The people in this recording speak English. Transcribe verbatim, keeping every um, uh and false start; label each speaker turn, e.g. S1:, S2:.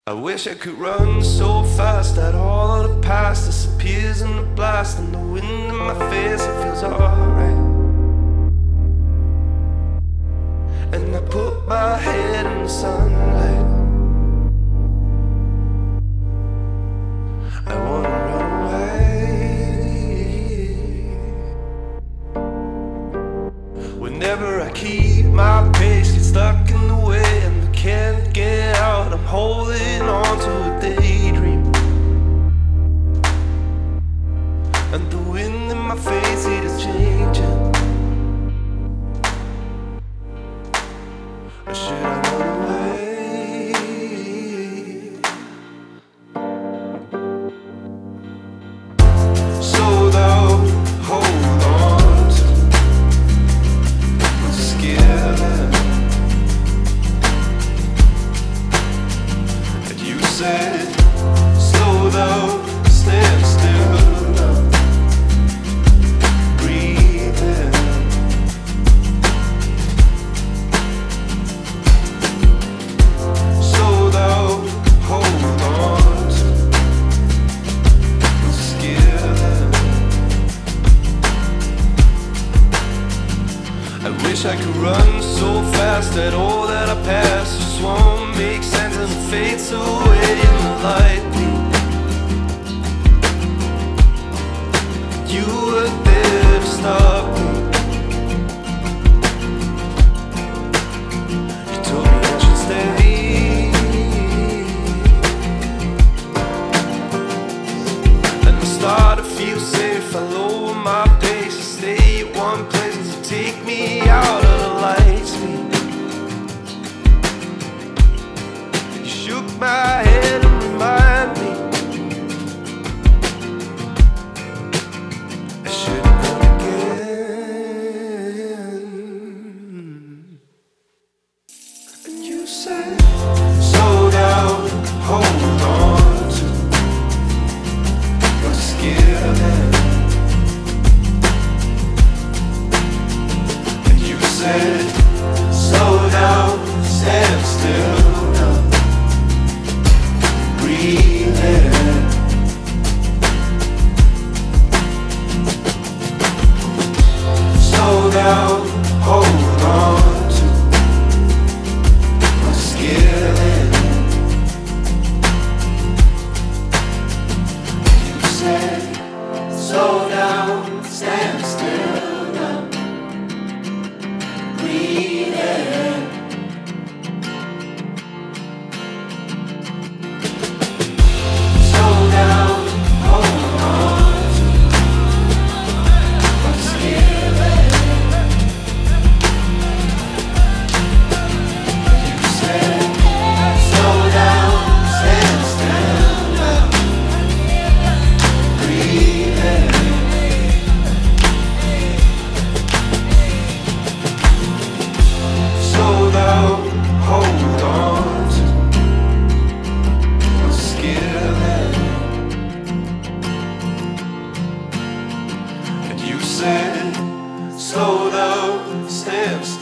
S1: I wish I could run so fast that all of the past disappears in the blast, and the wind in my face, it feels alright. And I put my head in the sunlight. I wanna run away. Whenever I keep my pace, get stuck in the way and I can't get out, I'm holding on to a daydream. And the wind in my face, it is changing. Or should I run away? So though, hold on to my skin. And you said, slow down, stand still. I wish I could run so fast that all that I pass just won't make sense and fades away in the light. You were there to stop me. You told me I should stay, and I start to feel safe. I lower my pace and stay at one place. Take me out of the light speed. You shook my head and remind me I should have done again. And you said, slow down, hold on to my skin. Slow down, stand still now. Breathe in. Slow down, hold on to my skin. You said, slow down, stand still now. Slow down, stand still.